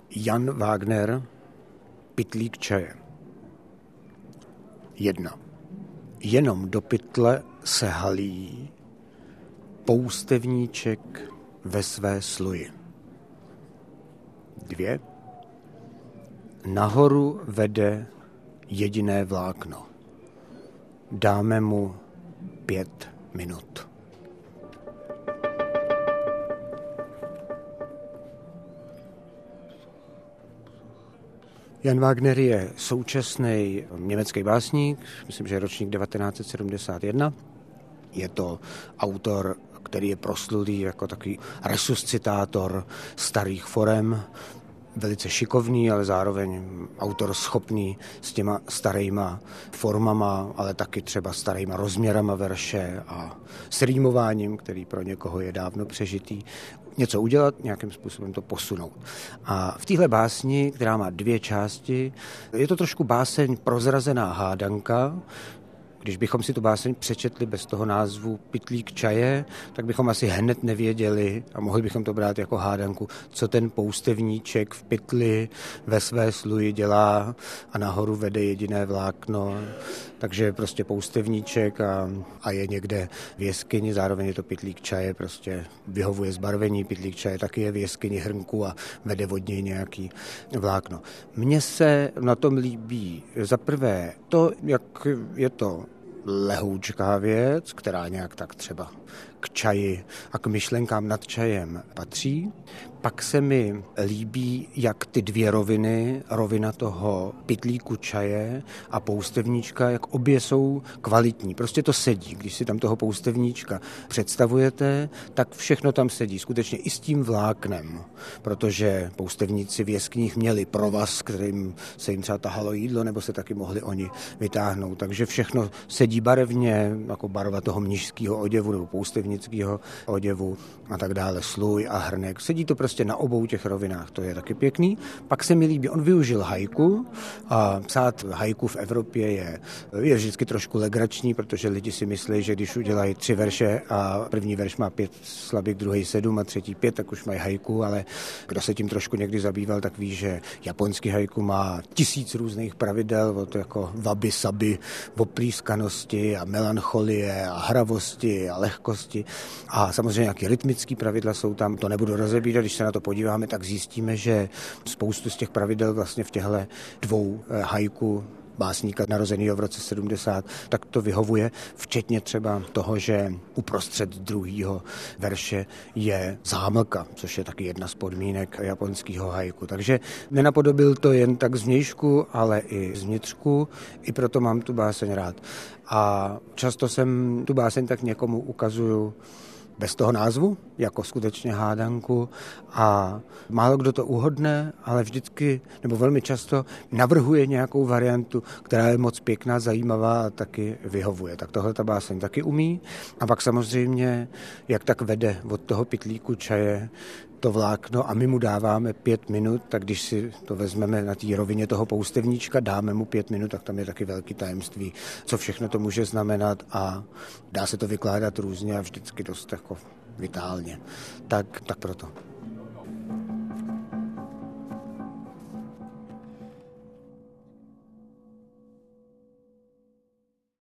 Jan Wagner, Pytlík čaje. 1. Jenom do pytle se halí poustevníček ve své sluji. 2. Nahoru vede jediné vlákno. Dáme mu 5 minut. Jan Wagner je současný německý básník, myslím, že je ročník 1971. Je to autor, který je proslulý jako takový resuscitátor starých forem, velice šikovný, ale zároveň autor schopný s těma starýma formama, ale taky třeba starýma rozměrama verše a s rýmováním, který pro někoho je dávno přežitý, něco udělat, nějakým způsobem to posunout. A v téhle básni, která má 2 části, je to trošku báseň prozrazená hádanka. Když bychom si tu báseň přečetli bez toho názvu Pytlík čaje, tak bychom asi hned nevěděli a mohli bychom to brát jako hádanku, co ten poustevníček v pytli ve své sluji dělá a nahoru vede jediné vlákno. Takže prostě poustevníček a je někde v jeskyni, zároveň je to pytlík čaje, prostě vyhovuje zbarvení, pytlík čaje taky je v jeskyni hrnku a vede od něj nějaký vlákno. Mně se na tom líbí za prvé to, jak je to lehoučká věc, která nějak tak třeba k čaji a k myšlenkám nad čajem patří. Pak se mi líbí, jak ty 2 roviny, rovina toho pytlíku čaje a poustevníčka, jak obě jsou kvalitní. Prostě to sedí. Když si tam toho poustevníčka představujete, tak všechno tam sedí. Skutečně i s tím vláknem, protože poustevníci v jeskyních měli provaz, kterým se jim třeba tahalo jídlo, nebo se taky mohli oni vytáhnout. Takže všechno sedí barevně, jako barva toho mnišského oděvu nebo poustevnického oděvu a tak dále, sluj a hrnek. Sedí to prostě na obou těch rovinách, to je taky pěkný. Pak se mi líbí, on využil haiku a psát haiku v Evropě je vždycky trošku legrační, protože lidi si myslí, že když udělají 3 verše a první verš má 5 slabik, druhý 7 a třetí 5, tak už mají haiku, ale kdo se tím trošku někdy zabýval, tak ví, že japonský haiku má 1000 různých pravidel, od jako wabi sabi, oplískanosti a melancholie a hravosti a lehkosti a samozřejmě nějaké rytmické pravidla jsou tam, to nebudu rozebírat, když se na to podíváme, tak zjistíme, že spoustu z těch pravidel vlastně v těchto 2 haiku básníka narozeného v roce 70, tak to vyhovuje, včetně třeba toho, že uprostřed 2. verše je zámlka, což je taky jedna z podmínek japonského haiku. Takže nenapodobil to jen tak zvnějšku, ale i zvnitřku, i proto mám tu báseň rád. A často jsem tu báseň tak někomu ukazuju bez toho názvu, jako skutečně hádanku a málo kdo to uhodne, ale vždycky, nebo velmi často navrhuje nějakou variantu, která je moc pěkná, zajímavá a taky vyhovuje. Tak tohle ta báseň taky umí a pak samozřejmě, jak tak vede od toho pytlíku čaje to vlákno a my mu dáváme 5 minut, tak když si to vezmeme na té rovině toho poustevníčka, dáme mu 5 minut, tak tam je taky velký tajemství, co všechno to může znamenat a dá se to vykládat různě a vždycky dost jako vitálně. Tak proto.